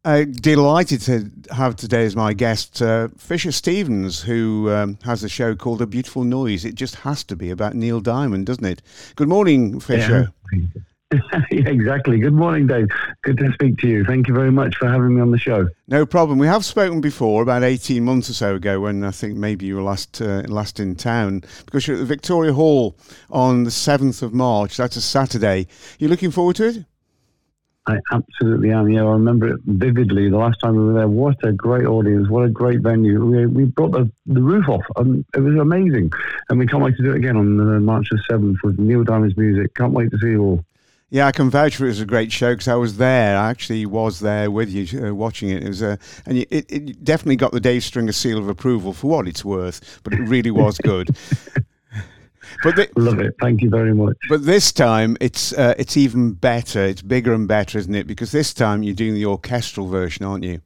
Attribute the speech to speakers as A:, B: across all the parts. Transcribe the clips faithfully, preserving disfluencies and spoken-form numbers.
A: Uh, delighted to have today as my guest uh, Fisher Stevens, who um, has a show called A Beautiful Noise. It just has to be about Neil Diamond, doesn't it? Good morning, Fisher.
B: Yeah. Yeah, exactly. Good morning, Dave. Good to speak to you. Thank you very much for having me on the show.
A: No problem. We have spoken before about eighteen months or so ago, when I think maybe you were last uh, last in town, because you're at the Victoria Hall on the seventh of March. That's a Saturday. You looking forward to it?
B: I absolutely am. Yeah, I remember it vividly the last time we were there. What a great audience. What a great venue. We, we brought the, the roof off. Um, it was amazing. And we can't wait to do it again on uh, March the seventh with Neil Diamond's music. Can't wait to see you all.
A: Yeah, I can vouch for it. It was a great show because I was there. I actually was there with you uh, watching it. It was a, and it, it definitely got the Dave Stringer seal of approval for what it's worth, but it really was good.
B: But the, love it. Thank you very much.
A: But this time it's uh, it's even better. It's bigger and better, isn't it? Because this time you're doing the orchestral version, aren't you?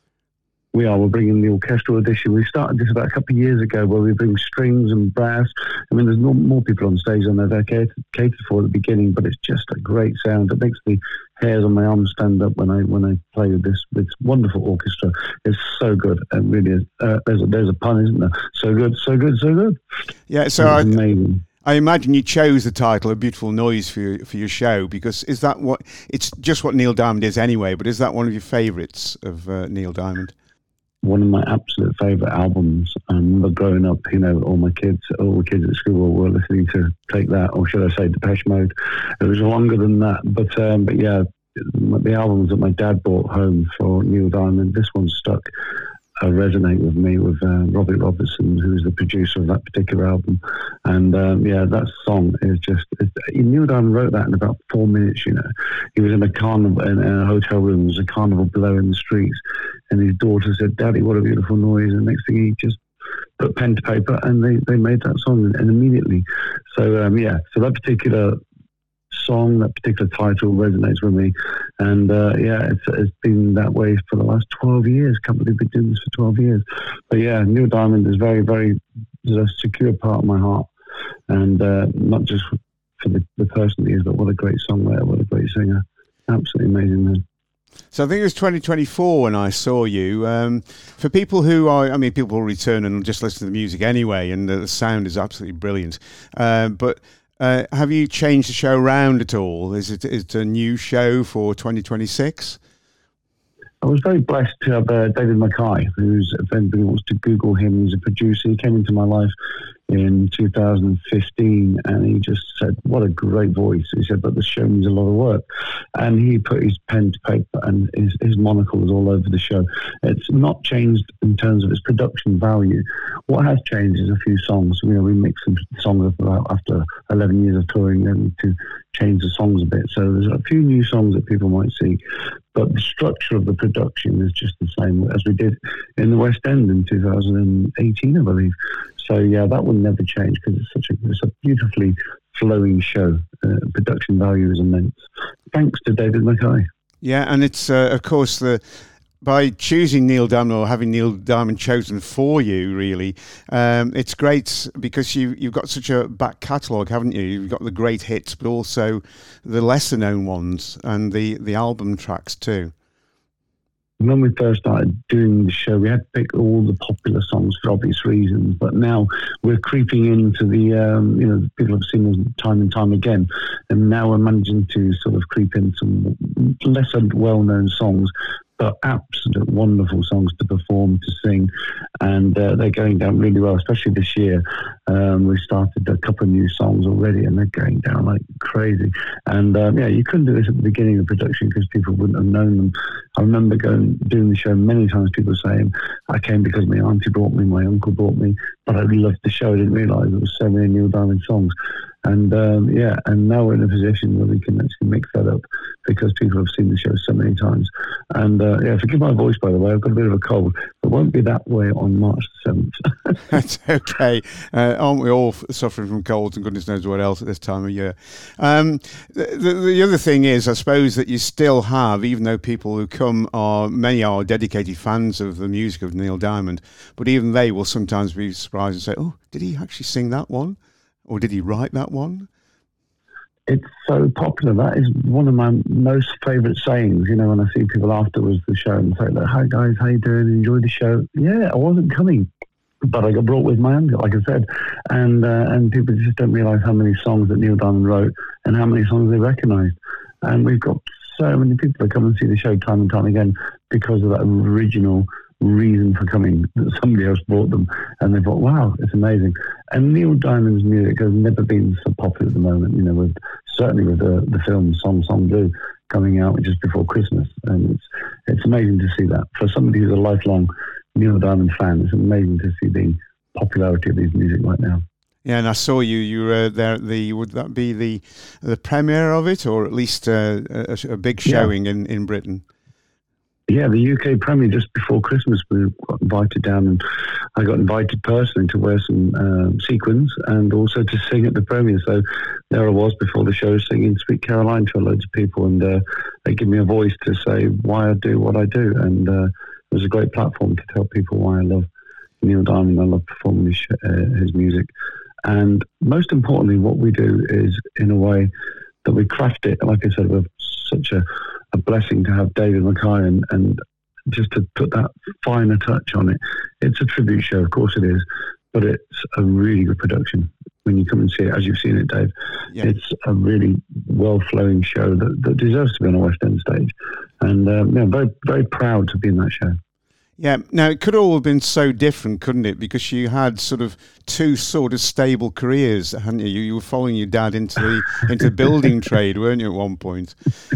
B: We are. We're bringing the orchestral edition. We started this about a couple of years ago, where we bring strings and brass. I mean, there's no, more people on stage than they're catered, catered for at the beginning, but it's just a great sound. It makes the hairs on my arms stand up when I when I play with this this wonderful orchestra. It's so good. It really is. Uh, there's a, there's a pun, isn't there? So good, so good, so good.
A: Yeah. So I,
B: amazing.
A: I imagine you chose the title "A Beautiful Noise" for your, for your show, because is that what it's just what Neil Diamond is anyway? But is that one of your favourites of uh, Neil Diamond?
B: One of my absolute favourite albums. I remember growing up, you know, all my kids, all the kids at school were listening to Take That, or should I say Depeche Mode. It was longer than that, but um, but yeah, the albums that my dad brought home for Neil Diamond, this one stuck. Uh, resonate with me, with uh, Robbie Robertson, who's the producer of that particular album. And um, yeah, that song is just, it's, Neil Diamond wrote that in about four minutes, you know. He was in a carnival, in a hotel room, there was a carnival below in the streets, and his daughter said, "Daddy, what a beautiful noise." And next thing he just put pen to paper and they, they made that song, and, and immediately. So um, yeah, so that particular song, that particular title resonates with me, and uh, yeah, it's, it's been that way for the last twelve years. Can't believe we've been doing this for twelve years. But yeah, Neil Diamond is very, very is a secure part of my heart, and uh, not just for the, the person he is, but what a great songwriter, what a great singer, absolutely amazing man.
A: So I think it was twenty twenty-four when I saw you. Um, for people who are, I mean, people will return and just listen to the music anyway, and the sound is absolutely brilliant. Uh, but Uh, have you changed the show around at all? Is it, is it a new show for twenty twenty-six?
B: I was very blessed to have uh, David Mackay, who's, if anybody wants to Google him, he's a producer. He came into my life in two thousand fifteen, and he just said, "What a great voice." He said, "But the show needs a lot of work." And he put his pen to paper, and his, his monocle was all over the show. It's not changed in terms of its production value. What has changed is a few songs. You know, we mixed some songs up about after eleven years of touring, and to change the songs a bit. So there's a few new songs that people might see, but the structure of the production is just the same as we did in the West End in two thousand eighteen, I believe. So yeah, that will never change, because it's such a it's a beautifully flowing show. Uh, production value is immense, thanks to David Mackay.
A: Yeah, and it's uh, of course the by choosing Neil Diamond, or having Neil Diamond chosen for you, really, um, it's great because you you've got such a back catalogue, haven't you? You've got the great hits, but also the lesser known ones and the the album tracks too.
B: When we first started doing the show, we had to pick all the popular songs for obvious reasons, but now we're creeping into the, um, you know, people have seen us time and time again, and now we're managing to sort of creep in some lesser well-known songs, but absolute wonderful songs to perform, to sing, and uh, they're going down really well, especially this year. Um, we started a couple of new songs already, and they're going down like crazy. And um, yeah, you couldn't do this at the beginning of production because people wouldn't have known them. I remember going doing the show many times, people saying, "I came because my auntie brought me, my uncle brought me, but I loved the show. I didn't realise there was so many Neil Diamond songs." And um, yeah, and now we're in a position where we can actually mix that up because people have seen the show so many times. And uh, yeah, forgive my voice, by the way, I've got a bit of a cold. It won't be that way on March the seventh.
A: That's okay. Uh, aren't we all suffering from colds and goodness knows what else at this time of year? Um, the, the, the other thing is, I suppose, that you still have, even though people who come are, many are dedicated fans of the music of Neil Diamond, but even they will sometimes be surprised and say, "Oh, did he actually sing that one? Or did he write that one?"
B: it's so popular. That is one of my most favourite sayings, you know, when I see people afterwards the show and say, like, hi guys, how you doing? Enjoy the show? Yeah, I wasn't coming, but I got brought with my aunt, like I said. And uh, and people just don't realise how many songs that Neil Diamond wrote and how many songs they recognised. And we've got so many people that come and see the show time and time again because of that original reason for coming that somebody else brought them, and they thought, wow, it's amazing. And Neil Diamond's music has never been so popular at the moment, you know, with certainly with the, the film Song Song Blue coming out just before Christmas, and it's it's amazing to see that. For somebody who's a lifelong Neil Diamond fan, it's amazing to see the popularity of his music right now.
A: Yeah, and I saw you. You were there. At the would that be the the premiere of it, or at least uh, a, a big showing yeah. in, in Britain?
B: Yeah, the U K premiere just before Christmas. We got invited down, and I got invited personally to wear some um, sequins and also to sing at the premiere. So there I was before the show singing Sweet Caroline to loads of people, and uh, they give me a voice to say why I do what I do, and uh, it was a great platform to tell people why I love Neil Diamond. I love performing his, uh, his music, and most importantly, what we do is in a way that we craft it. Like I said, with such a a blessing to have David Mackay, and, and just to put that finer touch on it. It's a tribute show, of course it is, but it's a really good production when you come and see it, as you've seen it, Dave. Yeah. It's a really well-flowing show that, that deserves to be on a West End stage. And um, yeah, very, very proud to be in that show.
A: Yeah, now it could all have been so different, couldn't it? Because you had sort of two sort of stable careers, hadn't you? You, you were following your dad into the into the building trade, weren't you, at one point?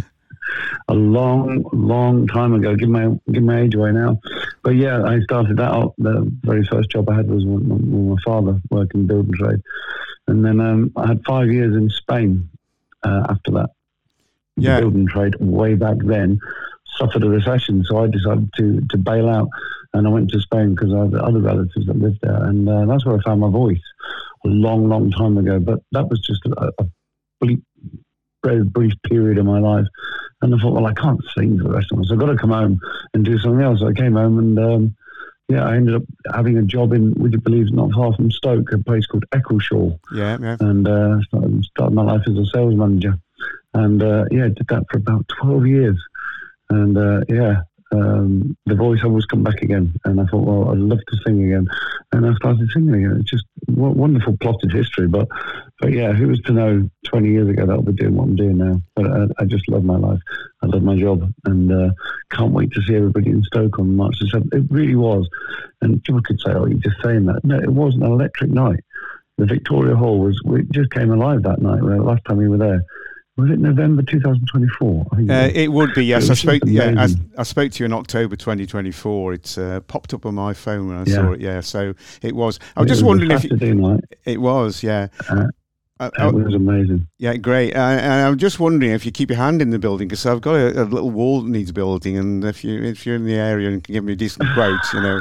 B: A long, long time ago. Give my give my age away now, but yeah, I started that out. The very first job I had was with my, with my father working building trade, and then um, I had five years in Spain uh, after that.
A: Yeah,
B: the building trade way back then suffered a recession, so I decided to to bail out, and I went to Spain because I had other relatives that lived there, and uh, that's where I found my voice a long, long time ago. But that was just a, a bleak, very brief period of my life. And I thought, well, I can't sing for the rest of them, so I've got to come home and do something else. So I came home and, um, yeah, I ended up having a job in, would you believe, not far from Stoke, a place called Eccleshall.
A: Yeah, yeah.
B: And uh, started, started my life as a sales manager. And, uh, yeah, did that for about twelve years. And, uh, yeah, um, the voice always come back again. And I thought, well, I'd love to sing again. And I started singing again. It's just a wonderful plotted history. But, but yeah, who was to know twenty years ago that I'll be doing what I'm doing now? But I, I just love my life. I love my job. And uh, can't wait to see everybody in Stoke on March the seventh. It really was. And people could say, oh, you're just saying that. No, it was an electric night. The Victoria Hall was, we just came alive that night. Last time we were there. Was it November two thousand twenty-four? I think
A: uh,
B: it,
A: it would be, yes. I spoke. Yeah, I, I spoke to you in October twenty twenty-four. It's uh, popped up on my phone when I yeah. saw it. Yeah, so it was. I was
B: it
A: just
B: was
A: wondering if
B: you,
A: night. It was. Yeah,
B: uh,
A: uh,
B: it was amazing.
A: Yeah, great. Uh, and I'm just wondering if you keep your hand in the building, because I've got a, a little wall that needs building, and if you if you're in the area and can give me a decent quote, you know.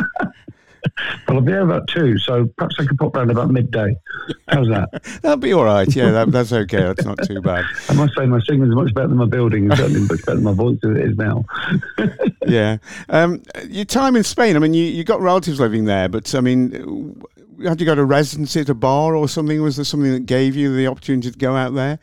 B: Well, I'll be there about two, so perhaps I could pop round about midday. How's that?
A: That'll be all right. Yeah, that, that's okay. That's not too bad.
B: I must say my singing is much better than my building, and certainly much better than my voice as it is now.
A: Yeah. Um, your time in Spain, I mean, you, you got relatives living there, but I mean, had you got a residency at a bar or something? Was there something that gave you the opportunity to go out there?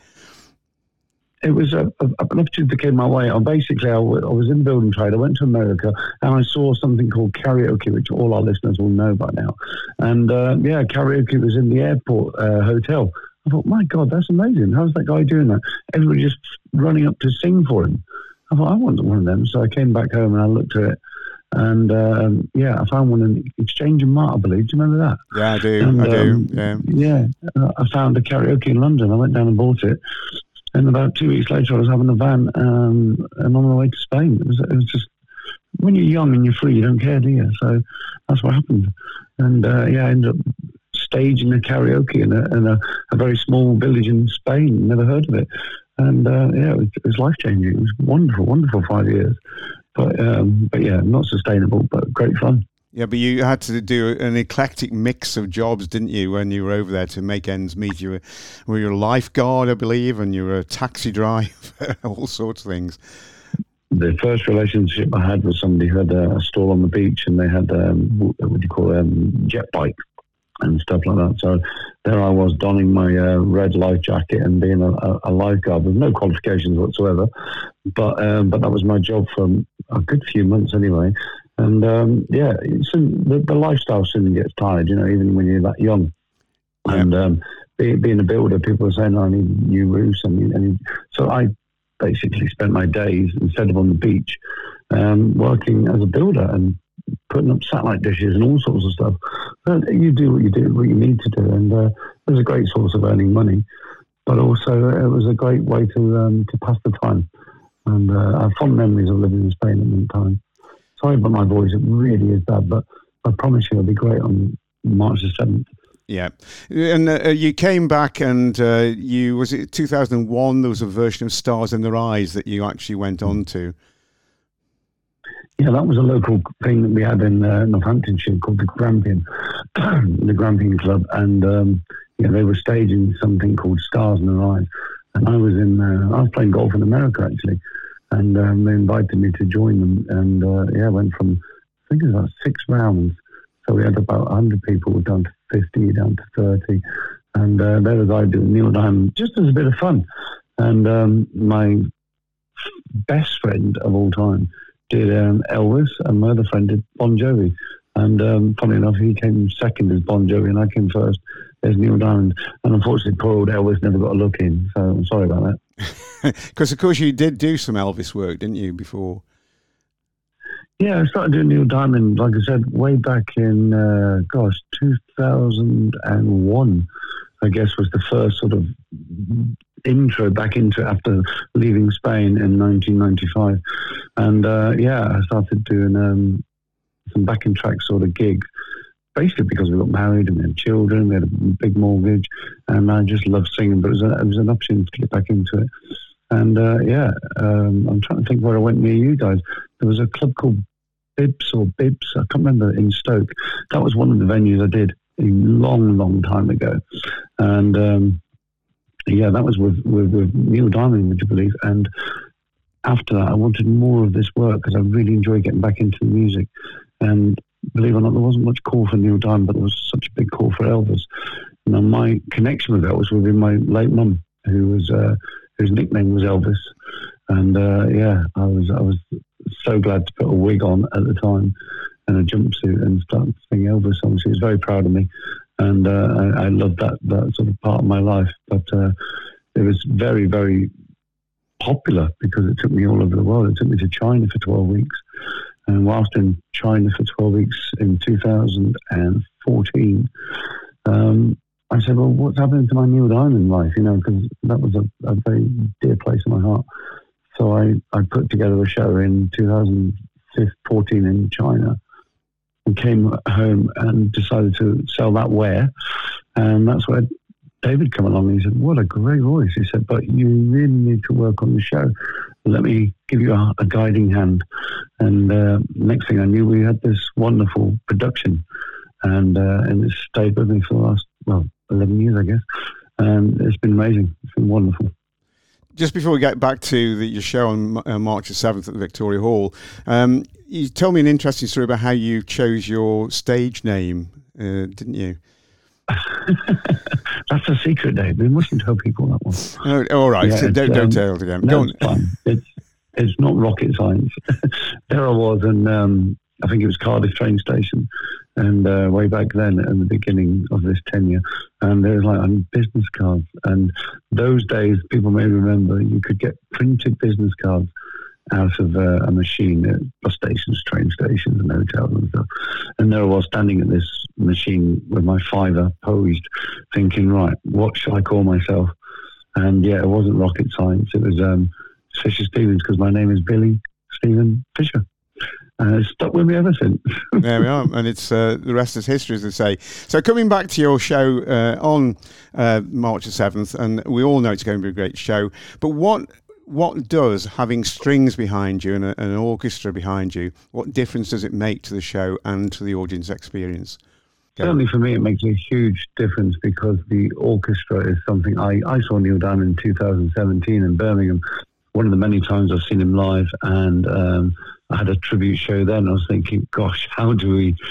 B: It was a, a, an opportunity that came my way. I basically, I, w- I was in building trade. I went to America and I saw something called karaoke, which all our listeners will know by now. And uh, yeah, karaoke was in the airport uh, hotel. I thought, my God, that's amazing. How's that guy doing that? Everybody just running up to sing for him. I thought, I want one of them. So I came back home and I looked at it. And um, yeah, I found one in Exchange and Mart, I believe. Do you remember that?
A: Yeah, I do.
B: And,
A: I do.
B: Um,
A: yeah.
B: Yeah. I found a karaoke in London. I went down and bought it. And about two weeks later, I was having a van um, and on my way to Spain. It was, it was just, when you're young and you're free, you don't care, do you? So that's what happened. And uh, yeah, I ended up staging a karaoke in, a, in a, a very small village in Spain. Never heard of it. And uh, yeah, it was, it was life-changing. It was wonderful, wonderful five years. But, um, but yeah, not sustainable, but great fun.
A: Yeah, but you had to do an eclectic mix of jobs, didn't you, when you were over there to make ends meet? You were, were you a lifeguard, I believe, and you were a taxi driver, all sorts of things.
B: The first relationship I had was somebody who had a stall on the beach, and they had, um, what do you call it, um, jet bike. and stuff like that. So there I was, donning my uh, red life jacket and being a, a, a lifeguard with no qualifications whatsoever. But um, but that was my job for a good few months anyway. And um, yeah, soon, the, the lifestyle soon gets tired, you know, even when you're that young. Yeah. And um, be, being a builder, people are saying, oh, I need new roofs. I need, I need. So I basically spent my days, instead of on the beach, um, working as a builder and putting up satellite dishes and all sorts of stuff. But you do what you do, what you need to do, and uh, it was a great source of earning money. But also, it was a great way to um, to pass the time. And uh, I have fond memories of living in Spain at the time. Sorry about my voice; it really is bad. But I promise you, it'll be great on March the seventh.
A: Yeah, and uh, you came back, and uh, you was it two thousand one? There was a version of Stars in Their Eyes that you actually went on to.
B: Yeah, that was a local thing that we had in uh, Northamptonshire called the Grampian, the Grampian Club, and um, yeah, they were staging something called Stars in Their Eyes, and I was in, uh, I was playing golf in America actually, and um, they invited me to join them, and uh, yeah, I went from I think it was about six rounds, so we had about one hundred people, down to fifty, down to thirty, and uh, there was I doing Neil Diamond just as a bit of fun, and um, my best friend of all time did um, Elvis, and my other friend did Bon Jovi. And um, funny enough, he came second as Bon Jovi, and I came first as Neil Diamond. And unfortunately, poor old Elvis never got a look in, so I'm sorry about
A: that. Because, of course, you did do some Elvis work, didn't you, before?
B: Yeah, I started doing Neil Diamond, like I said, way back in, uh, gosh, two thousand one, I guess, was the first sort of intro back into it after leaving Spain in nineteen ninety-five. And uh, yeah, I started doing um, some backing track sort of gigs, basically because we got married and we had children, we had a big mortgage, and I just loved singing, but it was, a, it was an opportunity to get back into it. And uh, yeah, um, I'm trying to think where I went near you guys. There was a club called Bibs or Bibs, I can't remember, in Stoke. That was one of the venues I did a long, long time ago. And um, yeah, that was with, with, with Neil Diamond, would you believe? And after that, I wanted more of this work because I really enjoyed getting back into the music. And believe it or not, there wasn't much call for Neil Diamond, but there was such a big call for Elvis. Now, my connection with Elvis was with my late mum, who was uh, whose nickname was Elvis. And uh, yeah, I was I was so glad to put a wig on at the time and a jumpsuit and start singing Elvis songs. She was very proud of me. And uh, I, I loved that, that sort of part of my life. But uh, it was very, very popular because it took me all over the world. It took me to China for twelve weeks. And whilst in China for twelve weeks in two thousand fourteen, um, I said, well, what's happening to my Neil Diamond life? You know, because that was a, a very dear place in my heart. So I, I put together a show in two thousand fourteen in China, and came home and decided to sell that where. And that's where David came along and he said, what a great voice. He said, but you really need to work on the show. Let me give you a, a guiding hand. And uh, next thing I knew, we had this wonderful production. And uh, and it's stayed with me for the last, well, eleven years, I guess. And it's been amazing. It's been wonderful.
A: Just before we get back to the, your show on uh, March the seventh at the Victoria Hall, um, you told me an interesting story about how you chose your stage name, uh, didn't you?
B: That's a secret, Dave. We mustn't tell people that one.
A: Oh, all right,
B: yeah,
A: so don't, um, don't tell it again.
B: No,
A: don't.
B: It's fine. It's, it's not rocket science. There I was, and um, I think it was Cardiff train station, and uh, way back then at the beginning of this tenure, and there was like on business cards, and those days people may remember you could get printed business cards out of uh, a machine at bus stations, train stations and hotels and stuff. And there I was standing at this machine with my fiver posed, thinking, right, what shall I call myself? And yeah, it wasn't rocket science. It was um, Fisher Stevens, because my name is Billy Stephen Fisher. And it's stuck with me ever since.
A: There we are, and it's uh, the rest is history, as they say. So coming back to your show uh, on uh, March the seventh, and we all know it's going to be a great show, but what what does having strings behind you and a, an orchestra behind you, what difference does it make to the show and to the audience experience? Go.
B: Certainly for me, it makes a huge difference because the orchestra is something I, I saw Neil Diamond in two thousand seventeen in Birmingham, one of the many times I've seen him live, and um, I had a tribute show then. I was thinking, gosh, how do we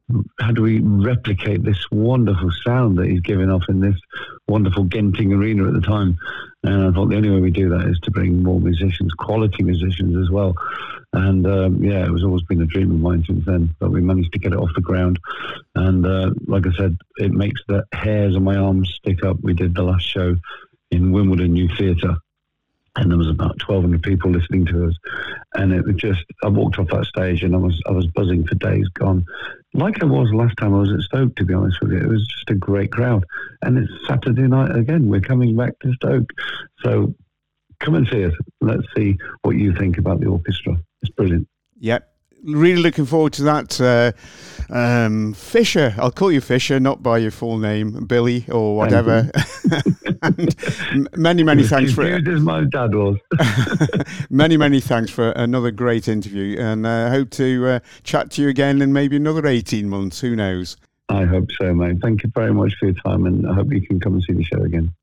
B: how do we replicate this wonderful sound that he's giving off in this wonderful Genting arena at the time? And I thought the only way we do that is to bring more musicians, quality musicians as well. And um, yeah, it was always been a dream of mine since then, but we managed to get it off the ground. And uh, like I said, it makes the hairs on my arms stick up. We did the last show in Wimbledon New Theatre, and there was about twelve hundred people listening to us. And it was just, I walked off that stage and I was I was buzzing for days gone. Like I was last time I was at Stoke, to be honest with you. It was just a great crowd. And it's Saturday night again. We're coming back to Stoke. So come and see us. Let's see what you think about the orchestra. It's brilliant.
A: Yep. Really looking forward to that. Uh, um, Fisher, I'll call you Fisher, not by your full name, Billy or whatever. And many, many thanks for it.
B: As my dad was.
A: Many, many thanks for another great interview, and I uh, hope to uh, chat to you again in maybe another eighteen months. Who knows?
B: I hope so, mate. Thank you very much for your time, and I hope you can come and see the show again.